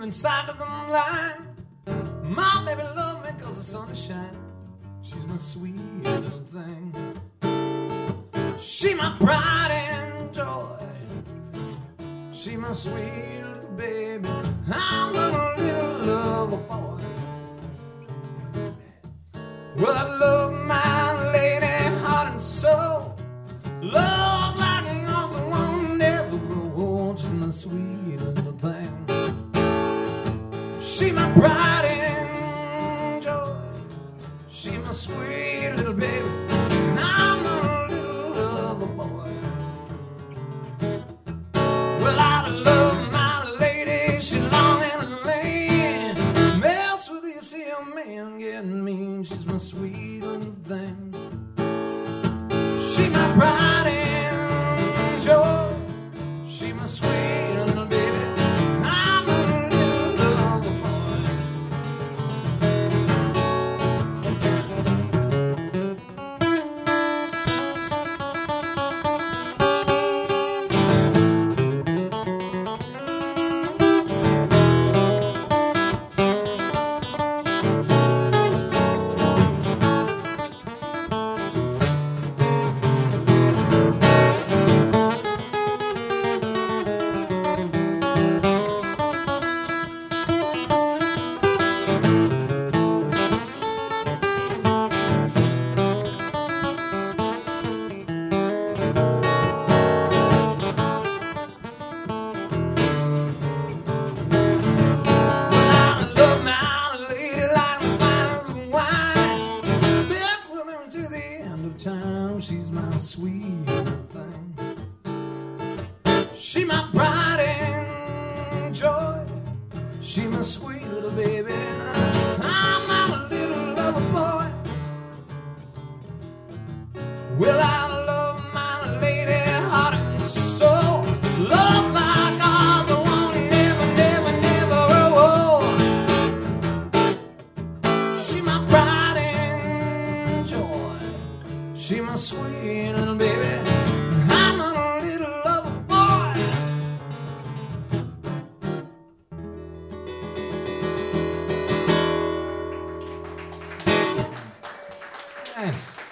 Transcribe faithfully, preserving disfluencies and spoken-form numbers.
inside of the line. My baby love me cause the sun is shining. She's my sweet little thing. She my pride and joy. She my sweet little baby. I'm a little lover boy. Well, I love my lady heart and soul. Love like an awesome one, never grow old. She's my sweet little thing. She my pride and joy. She my sweet little baby. I'm a little lover boy. Well, I love my lady. She long and lean. Mess with you, see a man getting mean. She's my sweet little thing. She my pride and joy. She my sweet little baby. I'm a little lover boy. Time, she's my sweet little thing. She my pride and joy. She my sweet little baby. I'm not a little lover boy. Well, I love my lady heart and soul. Love like ours, I won't never, never, never grow old. She my pride and joy. She my sweet little baby. I'm not a little lover boy. Thanks.